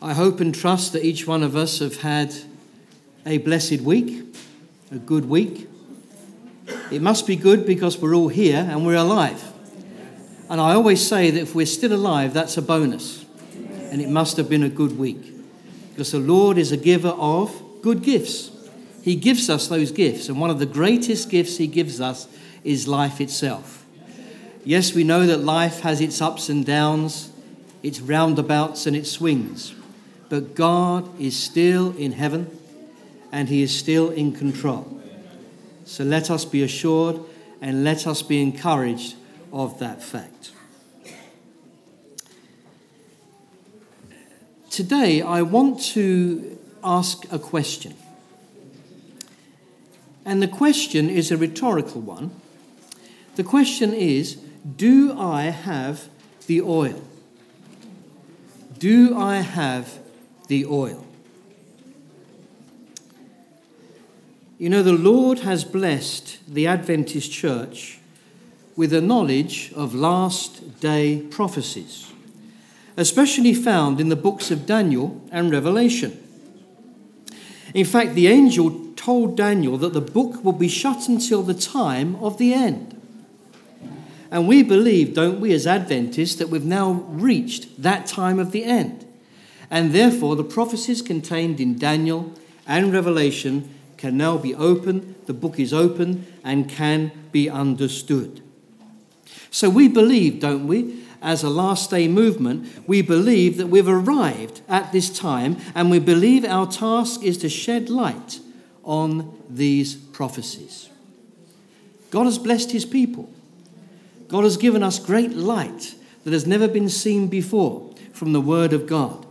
I hope and trust that each one of us have had a blessed week, a good week. It must be good because we're all here and we're alive. And I always say that if we're still alive, that's a bonus. And it must have been a good week because the Lord is a giver of good gifts. He gives us those gifts, and one of the greatest gifts he gives us is life itself. Yes, we know that life has its ups and downs, its roundabouts and its swings. But God is still in heaven and he is still in control. So let us be assured and let us be encouraged of that fact. Today I want to ask a question. And the question is a rhetorical one. The question is, do I have the oil? Do I have the oil? You know, the Lord has blessed the Adventist church with a knowledge of last day prophecies, especially found in the books of Daniel and Revelation. In fact, the angel told Daniel that the book will be shut until the time of the end. And we believe, don't we, as Adventists, that we've now reached that time of the end. And therefore, the prophecies contained in Daniel and Revelation can now be opened, the book is open, and can be understood. So we believe, don't we, as a last day movement, we believe that we've arrived at this time, and we believe our task is to shed light on these prophecies. God has blessed his people. God has given us great light that has never been seen before from the Word of God.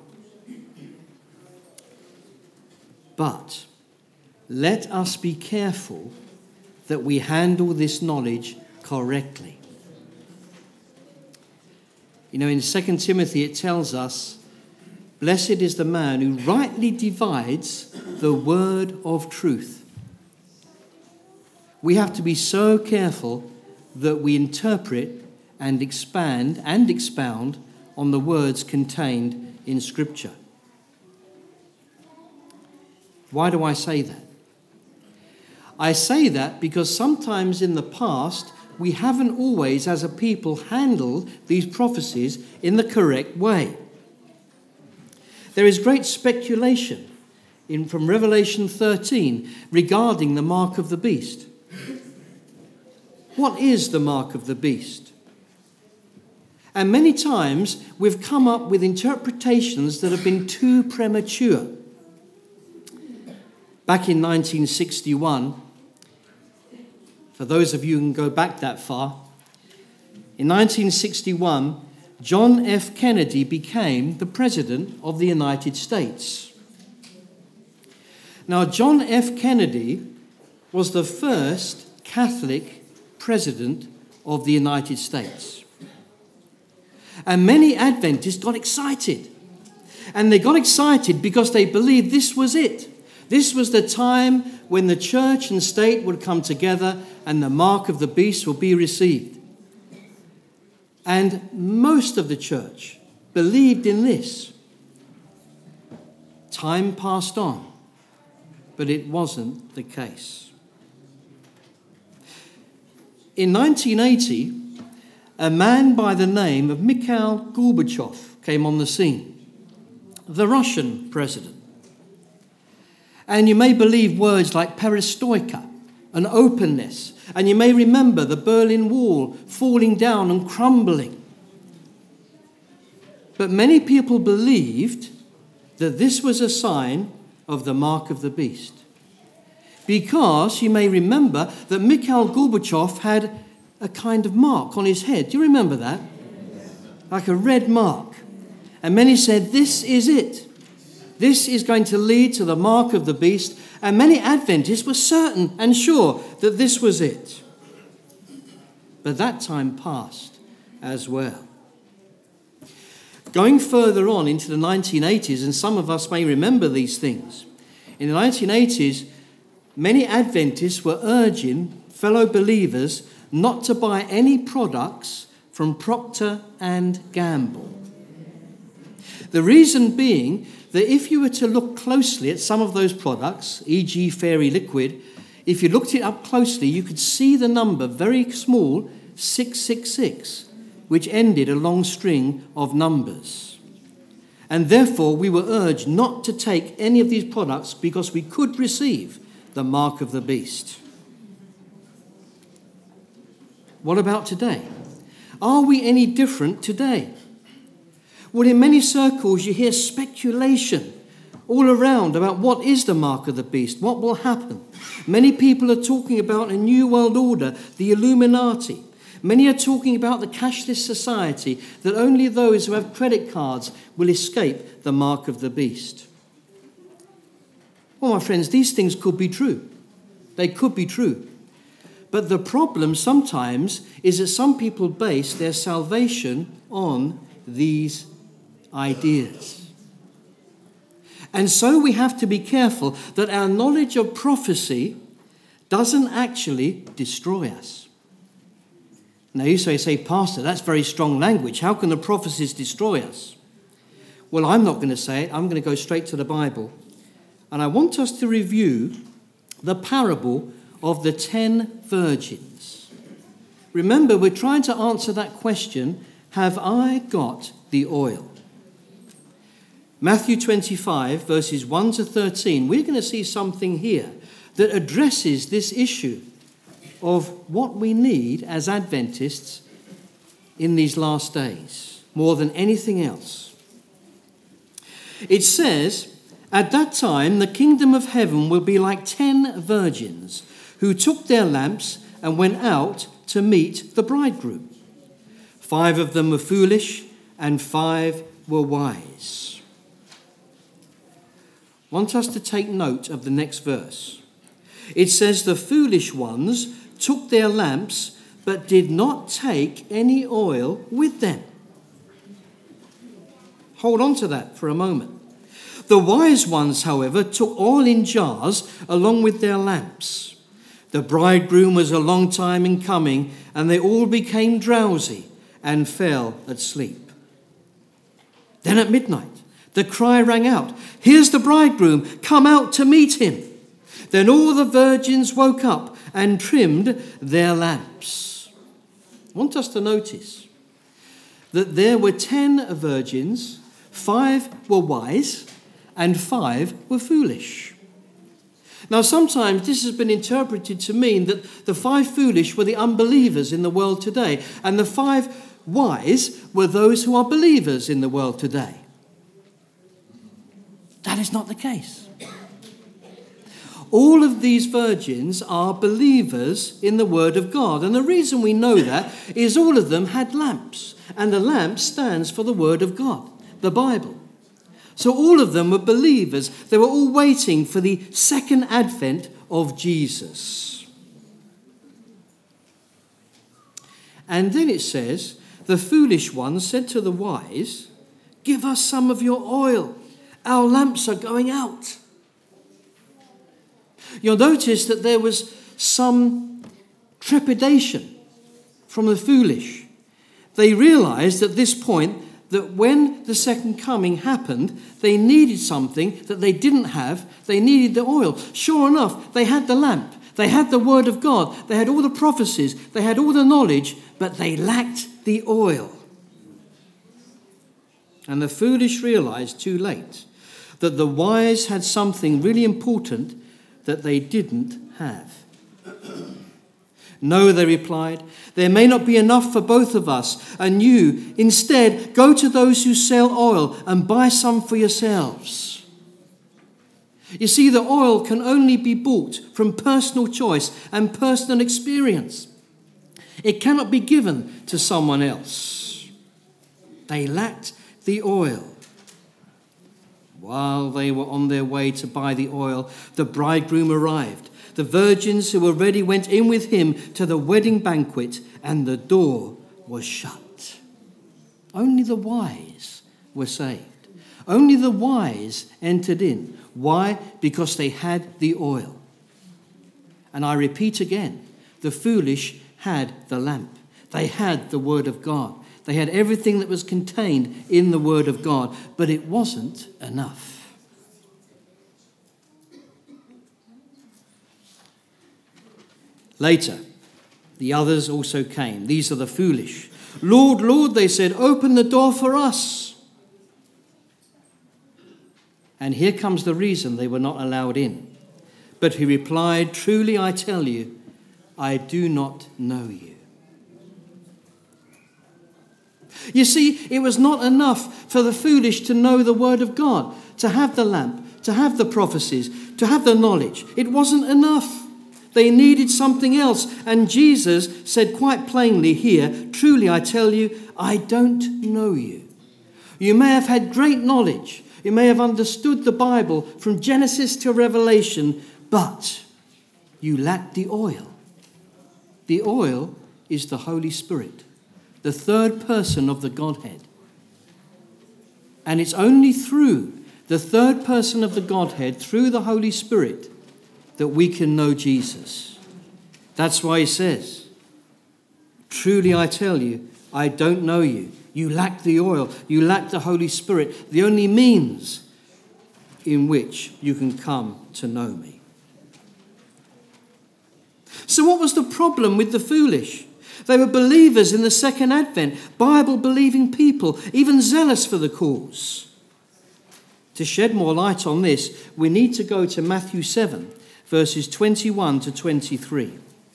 But let us be careful that we handle this knowledge correctly. You know, in 2 Timothy it tells us, "Blessed is the man who rightly divides the word of truth." We have to be so careful that we interpret and expand and expound on the words contained in Scripture. Why do I say that? I say that because sometimes in the past we haven't always, as a people, handled these prophecies in the correct way. There is great speculation from Revelation 13 regarding the mark of the beast. What is the mark of the beast? And many times we've come up with interpretations that have been too premature. Back in 1961, for those of you who can go back that far, in 1961, John F. Kennedy became the President of the United States. Now, John F. Kennedy was the first Catholic President of the United States. And many Adventists got excited. And they got excited because they believed this was it. This was the time when the church and state would come together and the mark of the beast will be received. And most of the church believed in this. Time passed on, but it wasn't the case. In 1980, a man by the name of Mikhail Gorbachev came on the scene, the Russian president. And you may believe words like perestroika and openness. And you may remember the Berlin Wall falling down and crumbling. But many people believed that this was a sign of the mark of the beast. Because you may remember that Mikhail Gorbachev had a kind of mark on his head. Do you remember that? Like a red mark. And many said, this is it. This is going to lead to the mark of the beast. And many Adventists were certain and sure that this was it. But that time passed as well. Going further on into the 1980s, and some of us may remember these things. In the 1980s, many Adventists were urging fellow believers not to buy any products from Procter & Gamble. The reason being that if you were to look closely at some of those products, e.g. Fairy Liquid, if you looked it up closely, you could see the number, very small, 666, which ended a long string of numbers. And therefore, we were urged not to take any of these products because we could receive the mark of the beast. What about today? Are we any different today? Well, in many circles, you hear speculation all around about what is the mark of the beast, what will happen. Many people are talking about a new world order, the Illuminati. Many are talking about the cashless society, that only those who have credit cards will escape the mark of the beast. Well, my friends, these things could be true. They could be true. But the problem sometimes is that some people base their salvation on these ideas. And so we have to be careful that our knowledge of prophecy doesn't actually destroy us. Now you say, Pastor, that's very strong language. How can the prophecies destroy us? Well, I'm not going to say it. I'm going to go straight to the Bible. And I want us to review the parable of the 10 virgins. Remember, we're trying to answer that question, have I got the oil? Matthew 25, verses 1 to 13, we're going to see something here that addresses this issue of what we need as Adventists in these last days, more than anything else. It says, at that time, the kingdom of heaven will be like 10 virgins who took their lamps and went out to meet the bridegroom. 5 of them were foolish and 5 were wise. I want us to take note of the next verse. It says, the foolish ones took their lamps but did not take any oil with them. Hold on to that for a moment. The wise ones, however, took oil in jars along with their lamps. The bridegroom was a long time in coming, and they all became drowsy and fell asleep. Then at midnight, the cry rang out, here's the bridegroom, come out to meet him. Then all the virgins woke up and trimmed their lamps. I want us to notice that there were 10 virgins, 5 were wise, and 5 were foolish. Now, sometimes this has been interpreted to mean that the 5 foolish were the unbelievers in the world today, and the 5 wise were those who are believers in the world today. That is not the case. All of these virgins are believers in the Word of God. And the reason we know that is all of them had lamps. And the lamp stands for the Word of God, the Bible. So all of them were believers. They were all waiting for the second advent of Jesus. And then it says, the foolish ones said to the wise, give us some of your oil. Our lamps are going out. You'll notice that there was some trepidation from the foolish. They realized at this point that when the second coming happened, they needed something that they didn't have. They needed the oil. Sure enough, they had the lamp. They had the Word of God. They had all the prophecies. They had all the knowledge, but they lacked the oil. And the foolish realized too late that the wise had something really important that they didn't have. No, they replied, there may not be enough for both of us and you. Instead, go to those who sell oil and buy some for yourselves. You see, the oil can only be bought from personal choice and personal experience. It cannot be given to someone else. They lacked the oil. While they were on their way to buy the oil, the bridegroom arrived. The virgins who were ready went in with him to the wedding banquet, and the door was shut. Only the wise were saved. Only the wise entered in. Why? Because they had the oil. And I repeat again, the foolish had the lamp. They had the Word of God. They had everything that was contained in the Word of God, but it wasn't enough. Later, the others also came. These are the foolish. Lord, Lord, they said, open the door for us. And here comes the reason they were not allowed in. But he replied, truly I tell you, I do not know you. You see, it was not enough for the foolish to know the Word of God, to have the lamp, to have the prophecies, to have the knowledge. It wasn't enough. They needed something else. And Jesus said quite plainly here, truly I tell you, I don't know you. You may have had great knowledge. You may have understood the Bible from Genesis to Revelation, but you lack the oil. The oil is the Holy Spirit, the third person of the Godhead. And it's only through the third person of the Godhead, through the Holy Spirit, that we can know Jesus. That's why he says, truly I tell you, I don't know you. You lack the oil. You lack the Holy Spirit, the only means in which you can come to know me. So what was the problem with the foolish? They were believers in the second advent, Bible-believing people, even zealous for the cause. To shed more light on this, we need to go to Matthew 7, verses 21 to 23.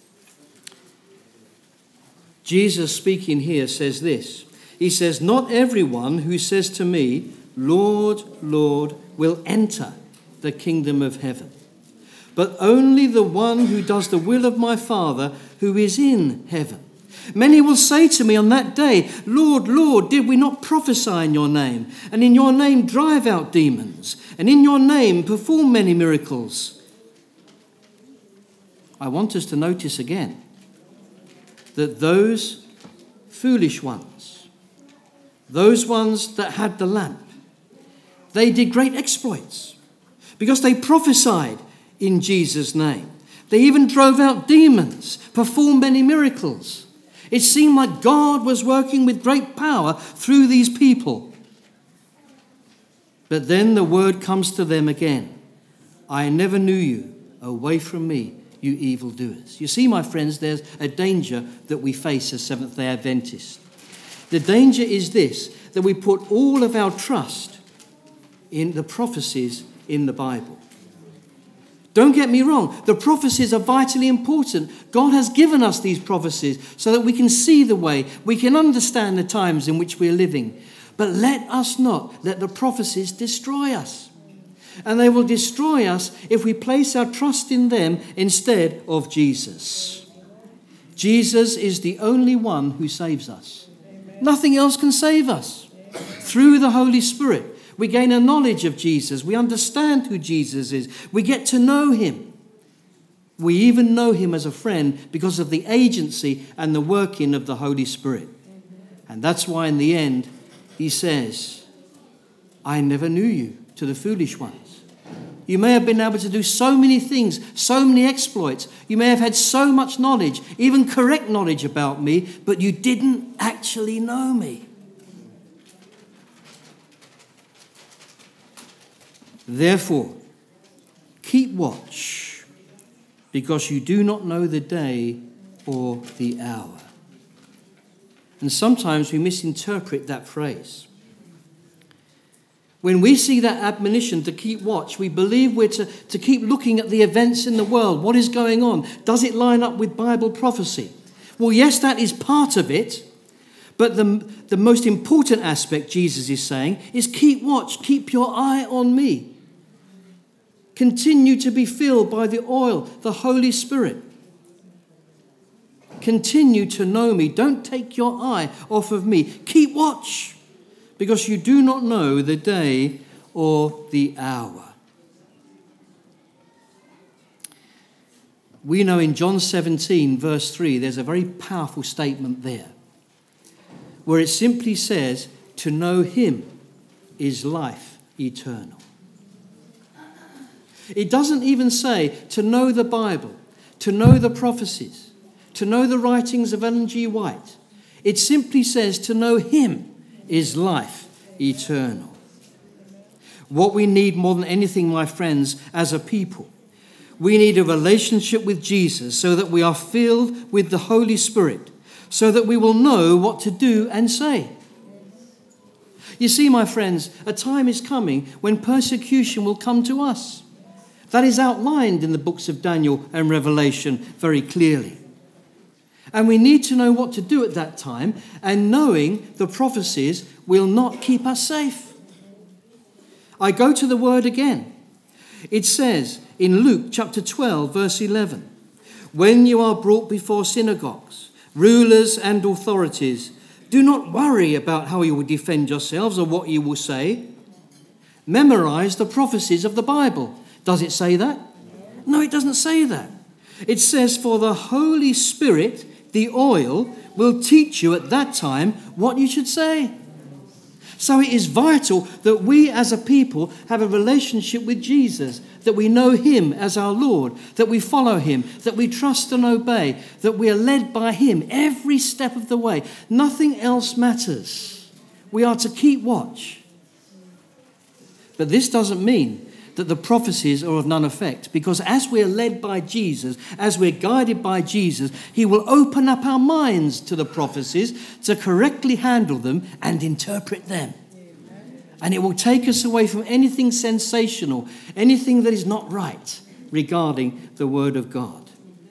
Jesus speaking here says this. He says, not everyone who says to me, Lord, Lord, will enter the kingdom of heaven, but only the one who does the will of my Father who is in heaven. Many will say to me on that day, Lord, Lord, did we not prophesy in your name, and in your name drive out demons, and in your name perform many miracles? I want us to notice again that those foolish ones, those ones that had the lamp, they did great exploits because they prophesied in Jesus' name. They even drove out demons, performed many miracles. It seemed like God was working with great power through these people. But then the word comes to them again. I never knew you. Away from me, you evildoers. You see, my friends, there's a danger that we face as Seventh-day Adventists. The danger is this, that we put all of our trust in the prophecies in the Bible. Don't get me wrong, the prophecies are vitally important. God has given us these prophecies so that we can see the way, we can understand the times in which we're living. But let us not let the prophecies destroy us. And they will destroy us if we place our trust in them instead of Jesus. Jesus is the only one who saves us. Nothing else can save us. Through the Holy Spirit, we gain a knowledge of Jesus. We understand who Jesus is. We get to know him. We even know him as a friend because of the agency and the working of the Holy Spirit. And that's why in the end, he says, I never knew you, to the foolish ones. You may have been able to do so many things, so many exploits. You may have had so much knowledge, even correct knowledge about me, but you didn't actually know me. Therefore, keep watch, because you do not know the day or the hour. And sometimes we misinterpret that phrase. When we see that admonition to keep watch, we believe we're to keep looking at the events in the world. What is going on? Does it line up with Bible prophecy? Well, yes, that is part of it. But the most important aspect, Jesus is saying, is keep watch. Keep your eye on me. Continue to be filled by the oil, the Holy Spirit. Continue to know me. Don't take your eye off of me. Keep watch, because you do not know the day or the hour. We know in John 17, verse 3, there's a very powerful statement there, where it simply says, to know him is life eternal. It doesn't even say to know the Bible, to know the prophecies, to know the writings of Ellen G. White. It simply says to know him is life eternal. What we need more than anything, my friends, as a people, we need a relationship with Jesus so that we are filled with the Holy Spirit, so that we will know what to do and say. You see, my friends, a time is coming when persecution will come to us. That is outlined in the books of Daniel and Revelation very clearly. And we need to know what to do at that time, and knowing the prophecies will not keep us safe. I go to the word again. It says in Luke chapter 12, verse 11, when you are brought before synagogues, rulers and authorities, do not worry about how you will defend yourselves or what you will say. Memorize the prophecies of the Bible. Does it say that? No, it doesn't say that. It says, for the Holy Spirit, the oil, will teach you at that time what you should say. So it is vital that we as a people have a relationship with Jesus, that we know him as our Lord, that we follow him, that we trust and obey, that we are led by him every step of the way. Nothing else matters. We are to keep watch. But this doesn't mean that the prophecies are of none effect, because as we're led by Jesus, as we're guided by Jesus, he will open up our minds to the prophecies to correctly handle them and interpret them. Amen. And it will take us away from anything sensational, anything that is not right regarding the Word of God.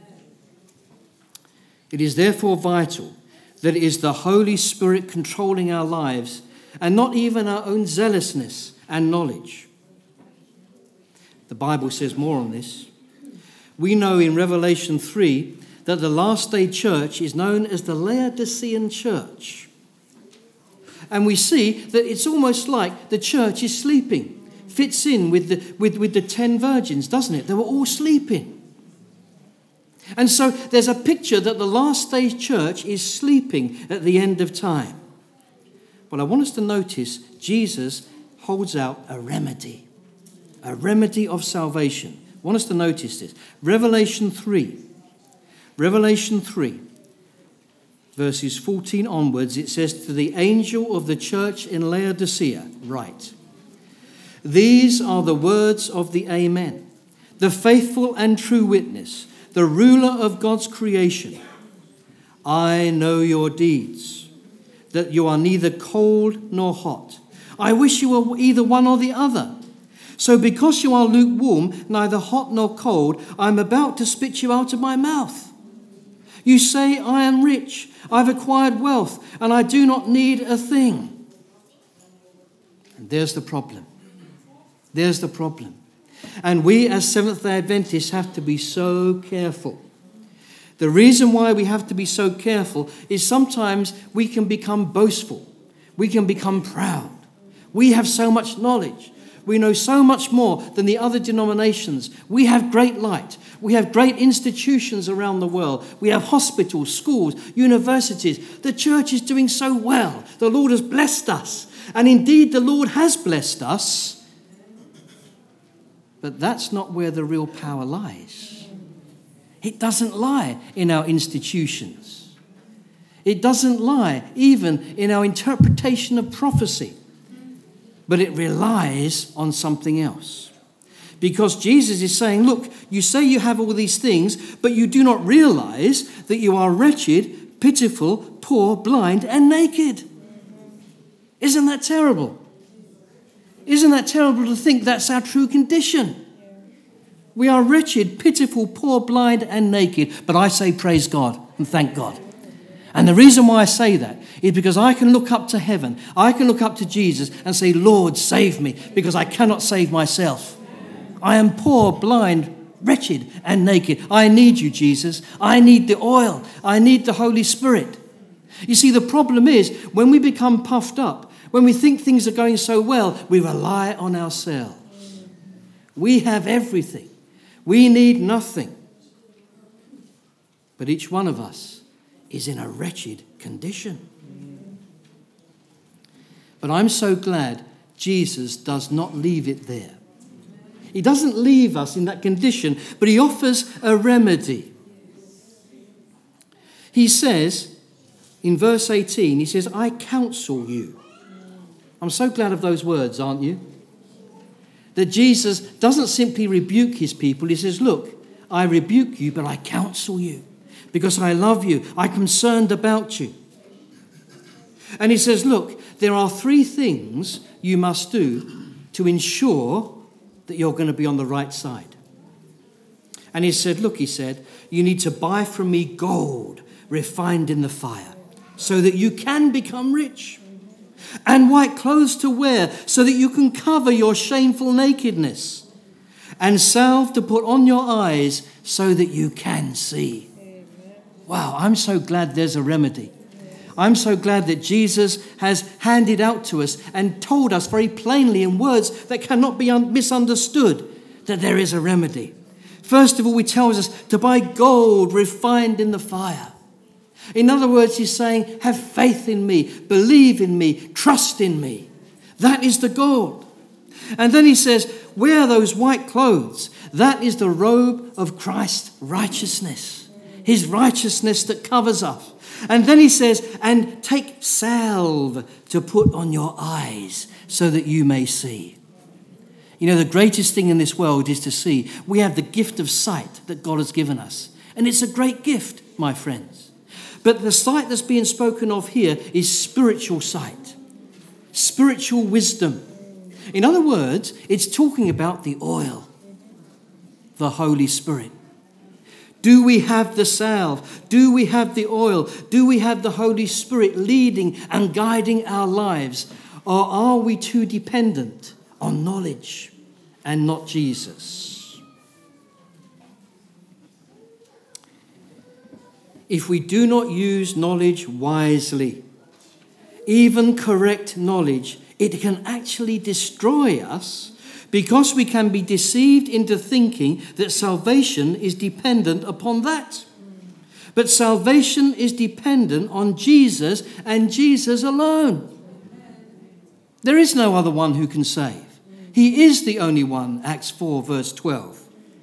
It is therefore vital that it is the Holy Spirit controlling our lives and not even our own zealousness and knowledge. The Bible says more on this. We know in Revelation 3 that the last day church is known as the Laodicean church. And we see that it's almost like the church is sleeping. Fits in with the 10 virgins, doesn't it? They were all sleeping. And so there's a picture that the last day church is sleeping at the end of time. Well, I want us to notice Jesus holds out a remedy of salvation. I want us to notice this. Revelation 3, verses 14 onwards, it says, to the angel of the church in Laodicea, write, these are the words of the Amen, the faithful and true witness, the ruler of God's creation. I know your deeds, that you are neither cold nor hot. I wish you were either one or the other. So because you are lukewarm, neither hot nor cold, I am about to spit you out of my mouth. You say, I am rich, I've acquired wealth, and I do not need a thing. And there's the problem. There's the problem. And we as Seventh-day Adventists have to be so careful. The reason why we have to be so careful is sometimes we can become boastful. We can become proud. We have so much knowledge. We know so much more than the other denominations. We have great light. We have great institutions around the world. We have hospitals, schools, universities. The church is doing so well. The Lord has blessed us. And indeed, the Lord has blessed us. But that's not where the real power lies. It doesn't lie in our institutions. It doesn't lie even in our interpretation of prophecy. But it relies on something else. Because Jesus is saying, look, you say you have all these things, but you do not realize that you are wretched, pitiful, poor, blind, and naked. Isn't that terrible? Isn't that terrible to think that's our true condition? We are wretched, pitiful, poor, blind, and naked. But I say praise God and thank God. And the reason why I say that is because I can look up to heaven. I can look up to Jesus and say, Lord, save me, because I cannot save myself. I am poor, blind, wretched, and naked. I need you, Jesus. I need the oil. I need the Holy Spirit. You see, the problem is when we become puffed up, when we think things are going so well, we rely on ourselves. We have everything. We need nothing. But each one of us is in a wretched condition. But I'm so glad Jesus does not leave it there. He doesn't leave us in that condition, but he offers a remedy. He says in verse 18, he says, I counsel you. I'm so glad of those words, aren't you? That Jesus doesn't simply rebuke his people. He says, look, I rebuke you, but I counsel you because I love you. I'm concerned about you. And he says, look, there are 3 things you must do to ensure that you're going to be on the right side. And he said, look, he said, you need to buy from me gold refined in the fire so that you can become rich, and white clothes to wear so that you can cover your shameful nakedness, and salve to put on your eyes so that you can see. Wow, I'm so glad there's a remedy. I'm so glad that Jesus has handed out to us and told us very plainly in words that cannot be misunderstood that there is a remedy. First of all, he tells us to buy gold refined in the fire. In other words, he's saying, have faith in me, believe in me, trust in me. That is the gold. And then he says, wear those white clothes. That is the robe of Christ's righteousness, his righteousness that covers us. And then he says, and take salve to put on your eyes so that you may see. You know, the greatest thing in this world is to see. We have the gift of sight that God has given us. And it's a great gift, my friends. But the sight that's being spoken of here is spiritual sight, spiritual wisdom. In other words, it's talking about the oil, the Holy Spirit. Do we have the salve? Do we have the oil? Do we have the Holy Spirit leading and guiding our lives? Or are we too dependent on knowledge and not Jesus? If we do not use knowledge wisely, even correct knowledge, it can actually destroy us because we can be deceived into thinking that salvation is dependent upon that. But salvation is dependent on Jesus and Jesus alone. There is no other one who can save. He is the only one, Acts 4 verse 12.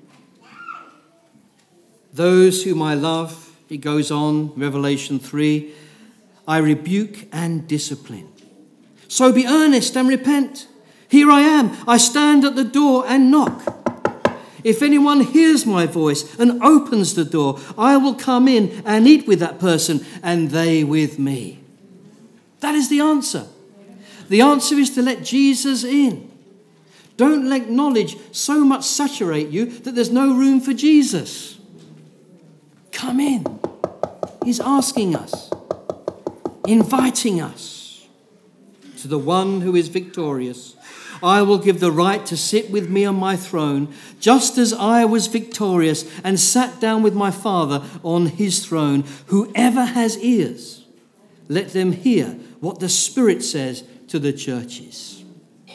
Those whom I love, it goes on, Revelation 3, I rebuke and discipline. So be earnest and repent. Here I am. I stand at the door and knock. If anyone hears my voice and opens the door, I will come in and eat with that person and they with me. That is the answer. The answer is to let Jesus in. Don't let knowledge so much saturate you that there's no room for Jesus. Come in. He's asking us, inviting us to the one who is victorious. I will give the right to sit with me on my throne, just as I was victorious and sat down with my Father on his throne. Whoever has ears, let them hear what the Spirit says to the churches.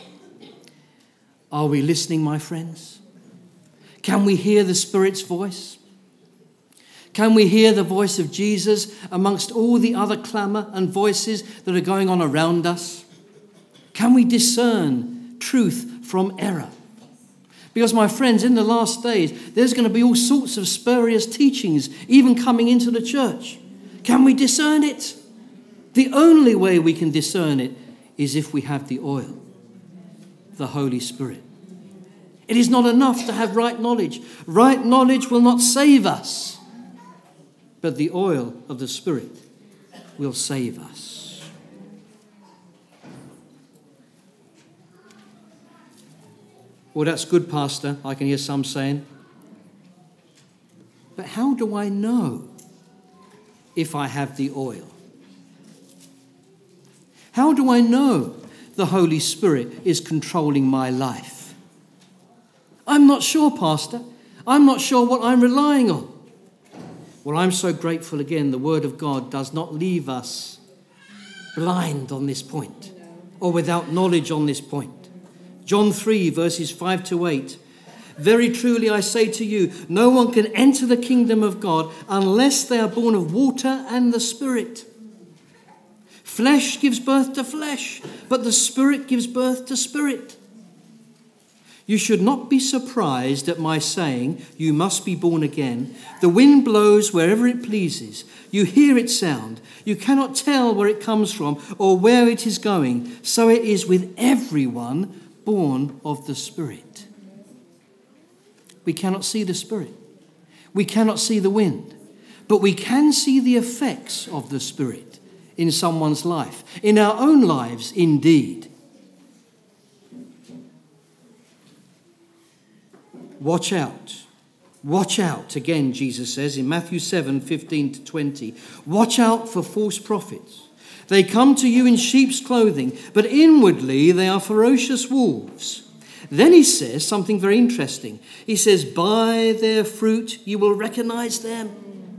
Are we listening, my friends? Can we hear the Spirit's voice? Can we hear the voice of Jesus amongst all the other clamour and voices that are going on around us? Can we discern truth from error? Because, my friends, in the last days, there's going to be all sorts of spurious teachings even coming into the church. Can we discern it? The only way we can discern it is if we have the oil, the Holy Spirit. It is not enough to have right knowledge. Right knowledge will not save us. But the oil of the Spirit will save us. Well, that's good, Pastor, I can hear some saying. But how do I know if I have the oil? How do I know the Holy Spirit is controlling my life? I'm not sure, Pastor. I'm not sure what I'm relying on. Well, I'm so grateful again, the Word of God does not leave us blind on this point or without knowledge on this point. John 3, verses 5 to 8. Very truly I say to you, no one can enter the kingdom of God unless they are born of water and the Spirit. Flesh gives birth to flesh, but the Spirit gives birth to spirit. You should not be surprised at my saying, you must be born again. The wind blows wherever it pleases. You hear its sound. You cannot tell where it comes from or where it is going. So it is with everyone born of the Spirit. We cannot see the Spirit. We cannot see the wind. But we can see the effects of the Spirit in someone's life, in our own lives indeed. Watch out. Watch out, again, Jesus says in Matthew 7:15-20. Watch out for false prophets. They come to you in sheep's clothing, but inwardly they are ferocious wolves. Then he says something very interesting. He says, by their fruit you will recognize them.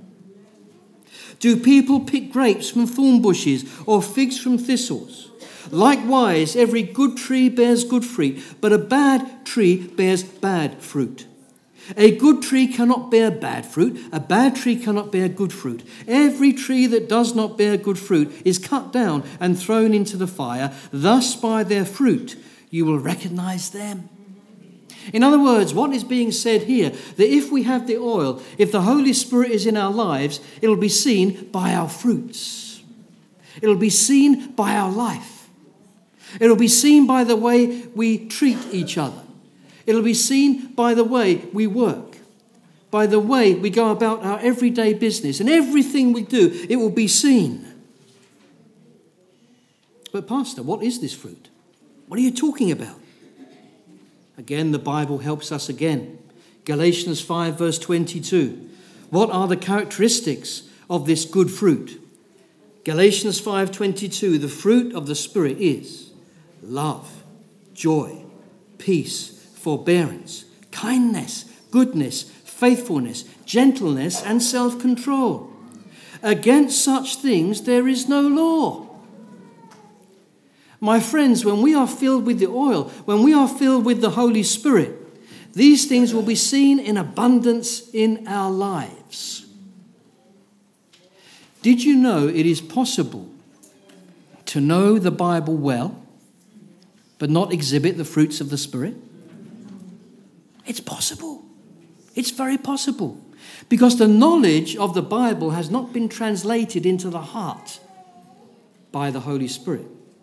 Do people pick grapes from thorn bushes or figs from thistles? Likewise, every good tree bears good fruit, but a bad tree bears bad fruit. A good tree cannot bear bad fruit. A bad tree cannot bear good fruit. Every tree that does not bear good fruit is cut down and thrown into the fire. Thus, by their fruit, you will recognize them. In other words, what is being said here, that if we have the oil, if the Holy Spirit is in our lives, it'll be seen by our fruits. It'll be seen by our life. It'll be seen by the way we treat each other. It'll be seen by the way we work, by the way we go about our everyday business, and everything we do, it will be seen. But Pastor, what is this fruit? What are you talking about? Again, the Bible helps us again. Galatians 5 verse 22. What are the characteristics of this good fruit? Galatians 5:22, the fruit of the Spirit is love, joy, peace, forbearance, kindness, goodness, faithfulness, gentleness, and self-control. Against such things there is no law. My friends, when we are filled with the oil, when we are filled with the Holy Spirit, these things will be seen in abundance in our lives. Did you know it is possible to know the Bible well, but not exhibit the fruits of the Spirit? It's possible. It's very possible. Because the knowledge of the Bible has not been translated into the heart by the Holy Spirit.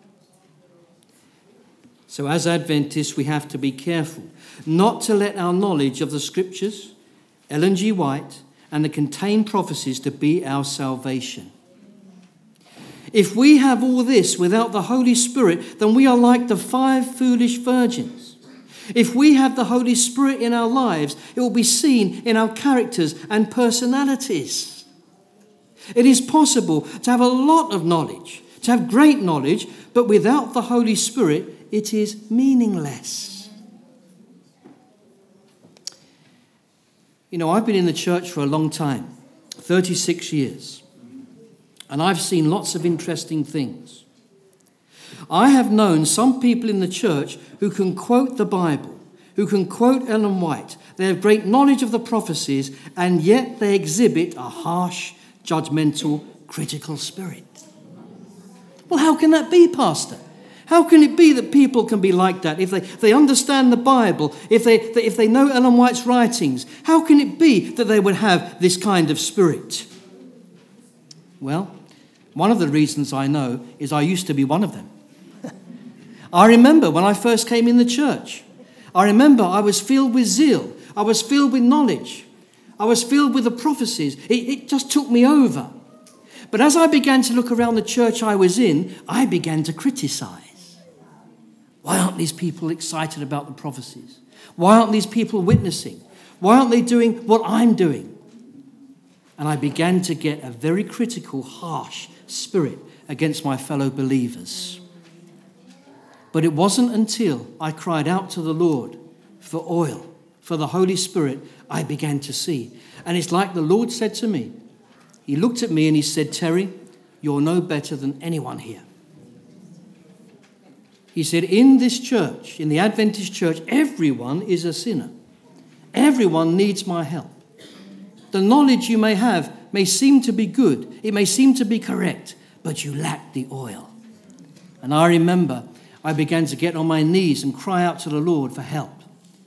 So as Adventists, we have to be careful not to let our knowledge of the Scriptures, Ellen G. White, and the contained prophecies to be our salvation. If we have all this without the Holy Spirit, then we are like the 5 foolish virgins. If we have the Holy Spirit in our lives, it will be seen in our characters and personalities. It is possible to have a lot of knowledge, to have great knowledge, but without the Holy Spirit, it is meaningless. You know, I've been in the church for a long time, 36 years, and I've seen lots of interesting things. I have known some people in the church who can quote the Bible, who can quote Ellen White. They have great knowledge of the prophecies, and yet they exhibit a harsh, judgmental, critical spirit. Well, how can that be, Pastor? How can it be that people can be like that if they understand the Bible, if they know Ellen White's writings? How can it be that they would have this kind of spirit? Well, one of the reasons I know is I used to be one of them. I remember when I first came in the church. I remember I was filled with zeal. I was filled with knowledge. I was filled with the prophecies. It just took me over. But as I began to look around the church I was in, I began to criticize. Why aren't these people excited about the prophecies? Why aren't these people witnessing? Why aren't they doing what I'm doing? And I began to get a very critical, harsh spirit against my fellow believers. But it wasn't until I cried out to the Lord for oil, for the Holy Spirit, I began to see. And it's like the Lord said to me, he looked at me and he said, Terry, you're no better than anyone here. He said, in this church, in the Adventist church, everyone is a sinner. Everyone needs my help. The knowledge you may have may seem to be good. It may seem to be correct, but you lack the oil. And I remember I began to get on my knees and cry out to the Lord for help.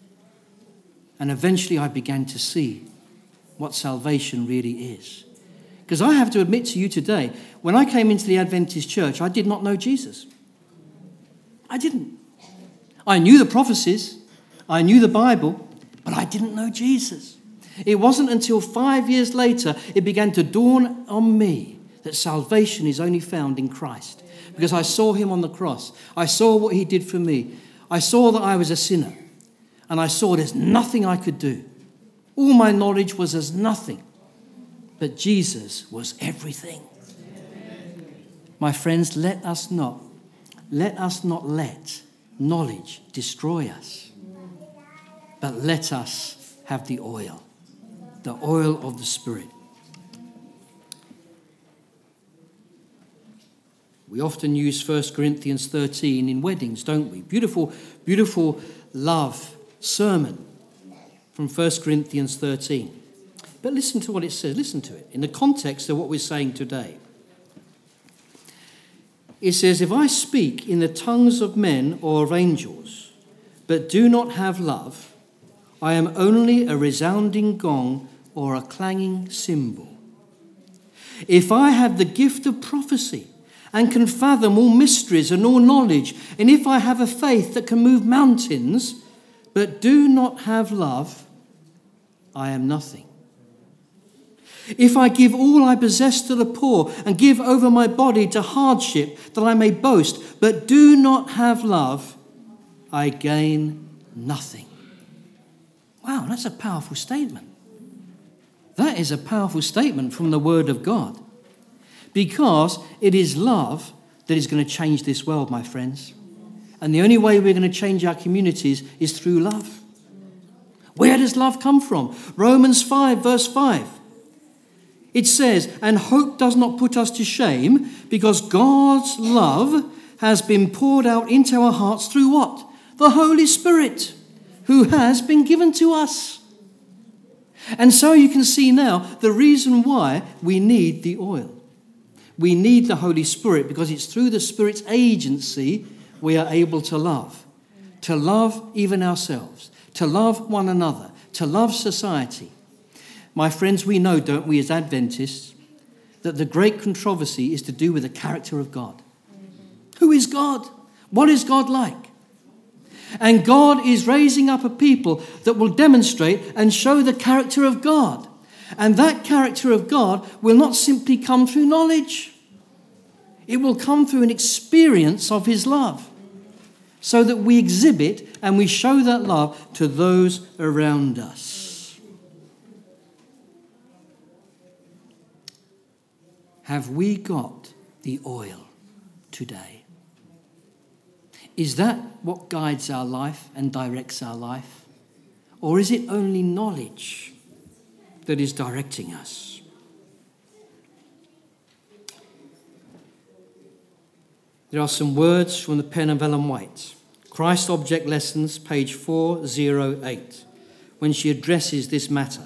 And eventually I began to see what salvation really is. Because I have to admit to you today, when I came into the Adventist church, I did not know Jesus. I didn't. I knew the prophecies, I knew the Bible, but I didn't know Jesus. It wasn't until 5 years later it began to dawn on me that salvation is only found in Christ. Because I saw him on the cross. I saw what he did for me. I saw that I was a sinner. And I saw there's nothing I could do. All my knowledge was as nothing. But Jesus was everything. My friends, let us not let knowledge destroy us. But let us have the oil of the Spirit. We often use 1 Corinthians 13 in weddings, don't we? Beautiful, beautiful love sermon from 1 Corinthians 13. But listen to what it says. Listen to it in the context of what we're saying today. It says, if I speak in the tongues of men or of angels, but do not have love, I am only a resounding gong or a clanging cymbal. If I have the gift of prophecy and can fathom all mysteries and all knowledge, and if I have a faith that can move mountains, but do not have love, I am nothing. If I give all I possess to the poor and give over my body to hardship that I may boast, but do not have love, I gain nothing. Wow, that's a powerful statement. That is a powerful statement from the Word of God. Because it is love that is going to change this world, my friends. And the only way we're going to change our communities is through love. Where does love come from? Romans 5, verse 5. It says, and hope does not put us to shame, because God's love has been poured out into our hearts through what? The Holy Spirit, who has been given to us. And so you can see now the reason why we need the oil. We need the Holy Spirit because it's through the Spirit's agency we are able to love even ourselves, to love one another, to love society. My friends, we know, don't we, as Adventists, that the great controversy is to do with the character of God. Who is God? What is God like? And God is raising up a people that will demonstrate and show the character of God. And that character of God will not simply come through knowledge. It will come through an experience of his love, so that we exhibit and we show that love to those around us. Have we got the oil today? Is that what guides our life and directs our life? Or is it only knowledge that is directing us? There are some words from the pen of Ellen White, Christ Object Lessons, page 408, when she addresses this matter.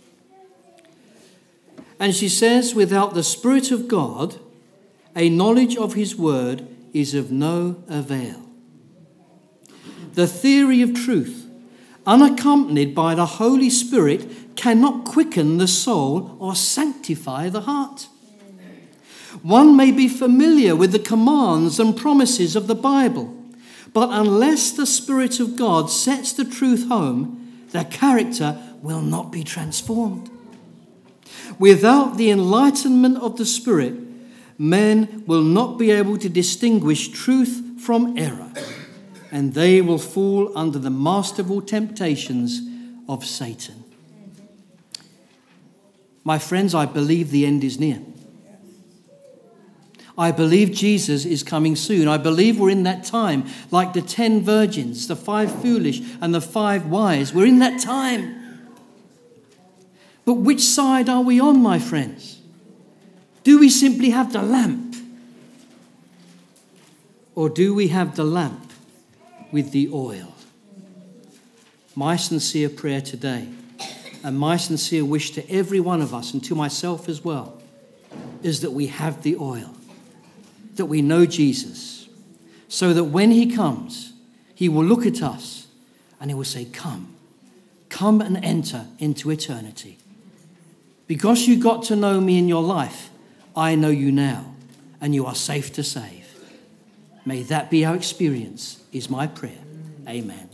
And she says, without the Spirit of God, a knowledge of his word is of no avail. The theory of truth, unaccompanied by the Holy Spirit, cannot quicken the soul or sanctify the heart. One may be familiar with the commands and promises of the Bible, but unless the Spirit of God sets the truth home, their character will not be transformed. Without the enlightenment of the Spirit, men will not be able to distinguish truth from error, and they will fall under the masterful temptations of Satan. My friends, I believe the end is near. I believe Jesus is coming soon. I believe we're in that time, like the 10 virgins, the 5 foolish and the 5 wise. We're in that time. But which side are we on, my friends? Do we simply have the lamp? Or do we have the lamp with the oil? My sincere prayer today, and my sincere wish to every one of us, and to myself as well, is that we have the oil, that we know Jesus, so that when he comes, he will look at us and he will say, come come and enter into eternity. Because you got to know me in your life, I know you now, and you are safe to save. May that be our experience, is my prayer. Amen.